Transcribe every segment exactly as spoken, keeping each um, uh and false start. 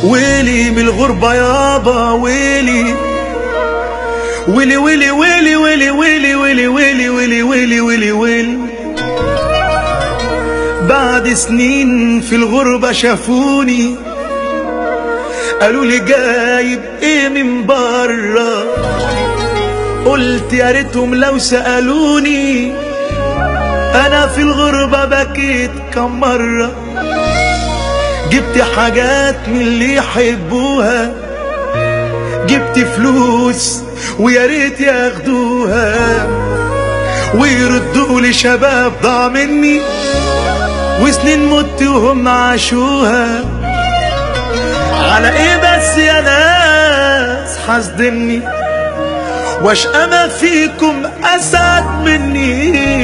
ويلي من الغربة يابا ويلي ويلي ويلي ويلي ويلي ويلي ويلي ويلي ويلي ويلي ويلي ويلي. بعد سنين في الغربة شافوني قالوا لي جايب ايه من برا، قلت يا ريتهم لو سألوني. انا في الغربة بكيت كم مرة، جبت حاجات من اللي يحبوها، جبت فلوس ويا ريت ياخدوها ويردوا لي شباب ضاع مني وسنين مت وهم عاشوها. على ايه بس يا ناس حاسدني واشقى ما فيكم اسعد مني؟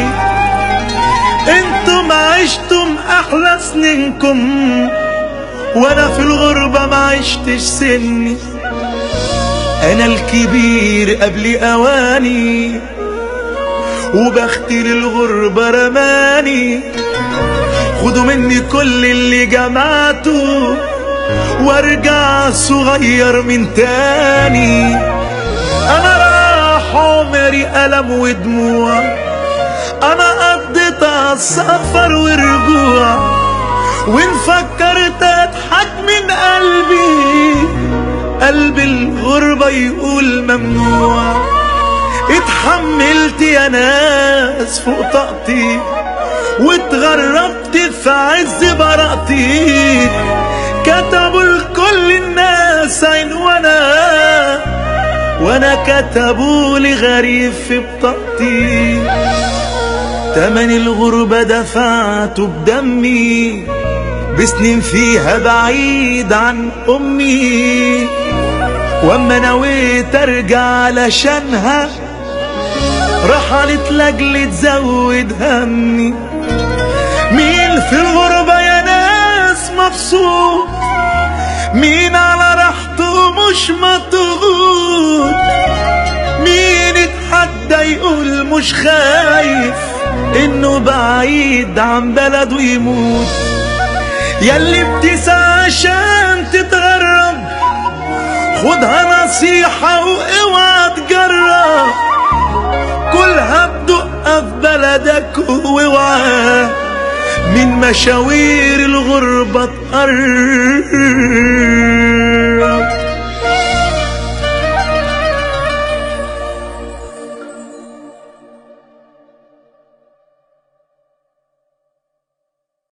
انتم عشتم احلى سنينكم وانا في الغربة ما عشتش سني. انا الكبير قبل اواني وبختي للغربة رماني. خدوا مني كل اللي جمعته وارجع صغير من تاني. انا راح عمري ألم ودموع، انا قضيت السفر ورجوع، وان فكرت اضحك من قلبي قلب الغربة يقول ممنوع. اتحملت يا ناس فوق طاقتي واتغربت في عز براءتي، كتبوا لكل الناس عين وانا وانا كتبوا لي غريب في بطاقتي. تمن الغربة دفعته بدمي بسنين فيها بعيد عن امي، واما نويت ارجع علشانها رحلت لاجل تزود همي. مين في الغربة يا ناس مبسوط؟ مين على راحته مش مضغوط؟ مين اتحدى يقول مش خايف انه بعيد عن بلده يموت؟ ياللي بتسعى عشان تتغرب خدها نصيحة واوعى تجرب، كلها بدقة في بلدك واوعى من مشاوير الغربة تقرب.